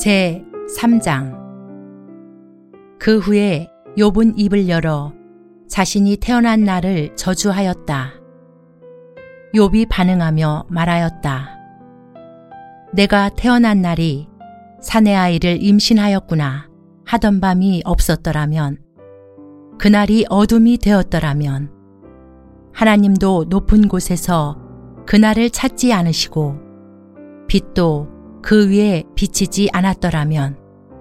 제 3장. 그 후에 욥은 입을 열어 자신이 태어난 날을 저주하였다. 욥이 반응하며 말하였다. 내가 태어난 날이 사내 아이를 임신하였구나 하던 밤이 없었더라면, 그날이 어둠이 되었더라면, 하나님도 높은 곳에서 그날을 찾지 않으시고 빛도 그 위에 비치지 않았더라면,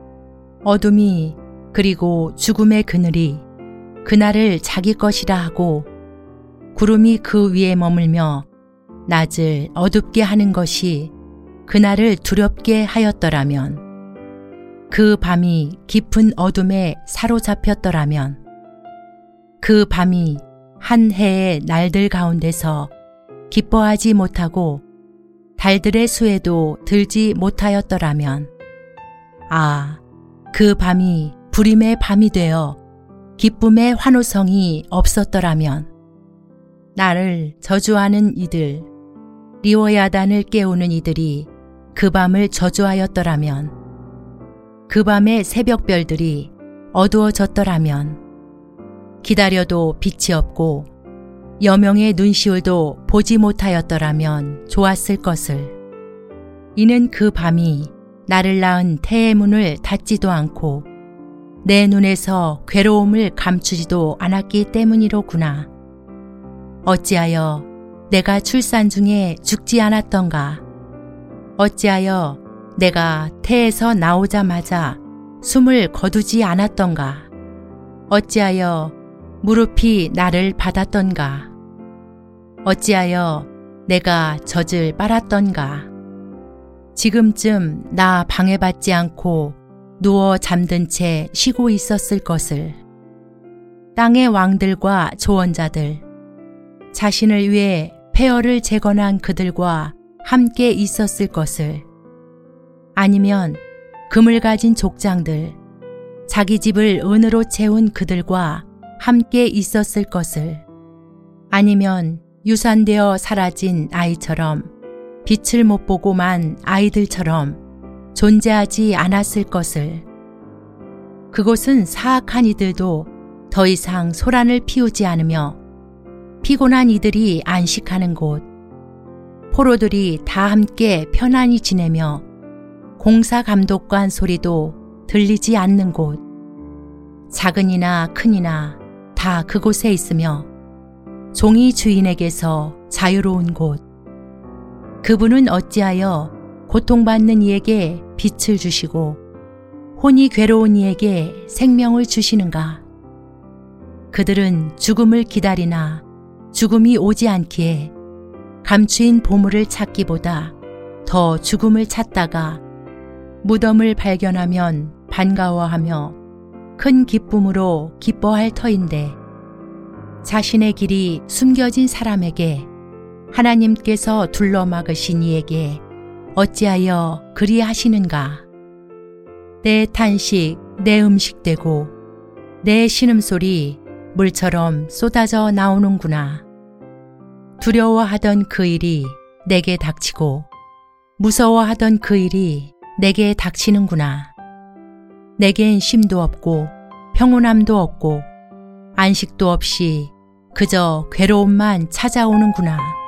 어둠이 그리고 죽음의 그늘이 그날을 자기 것이라 하고 구름이 그 위에 머물며 낮을 어둡게 하는 것이 그날을 두렵게 하였더라면, 그 밤이 깊은 어둠에 사로잡혔더라면, 그 밤이 한 해의 날들 가운데서 기뻐하지 못하고 달들의 수에도 들지 못하였더라면, 아, 그 밤이 불임의 밤이 되어 기쁨의 환호성이 없었더라면, 나를 저주하는 이들, 리워야단을 깨우는 이들이 그 밤을 저주하였더라면, 그 밤의 새벽별들이 어두워졌더라면, 기다려도 빛이 없고 여명의 눈시울도 보지 못하였더라면 좋았을 것을. 이는 그 밤이 나를 낳은 태의 문을 닫지도 않고 내 눈에서 괴로움을 감추지도 않았기 때문이로구나. 어찌하여 내가 출산 중에 죽지 않았던가? 어찌하여 내가 태에서 나오자마자 숨을 거두지 않았던가? 어찌하여 무릎이 나를 받았던가? 어찌하여 내가 젖을 빨았던가? 지금쯤 나 방해받지 않고 누워 잠든 채 쉬고 있었을 것을. 땅의 왕들과 조언자들, 자신을 위해 폐허를 재건한 그들과 함께 있었을 것을. 아니면 금을 가진 족장들, 자기 집을 은으로 채운 그들과 함께 있었을 것을. 아니면 유산되어 사라진 아이처럼, 빛을 못 보고 만 아이들처럼 존재하지 않았을 것을. 그곳은 사악한 이들도 더 이상 소란을 피우지 않으며 피곤한 이들이 안식하는 곳, 포로들이 다 함께 편안히 지내며 공사감독관 소리도 들리지 않는 곳, 작은이나 큰이나 다 그곳에 있으며 종이 주인에게서 자유로운 곳. 그분은 어찌하여 고통받는 이에게 빛을 주시고 혼이 괴로운 이에게 생명을 주시는가? 그들은 죽음을 기다리나 죽음이 오지 않기에 감추인 보물을 찾기보다 더 죽음을 찾다가 무덤을 발견하면 반가워하며 큰 기쁨으로 기뻐할 터인데, 자신의 길이 숨겨진 사람에게 하나님께서 둘러막으신 이에게 어찌하여 그리하시는가? 내 탄식, 내 음식 되고 내 신음소리 물처럼 쏟아져 나오는구나. 두려워하던 그 일이 내게 닥치고 무서워하던 그 일이 내게 닥치는구나. 내겐 쉼도 없고 평온함도 없고 안식도 없이 그저 괴로움만 찾아오는구나.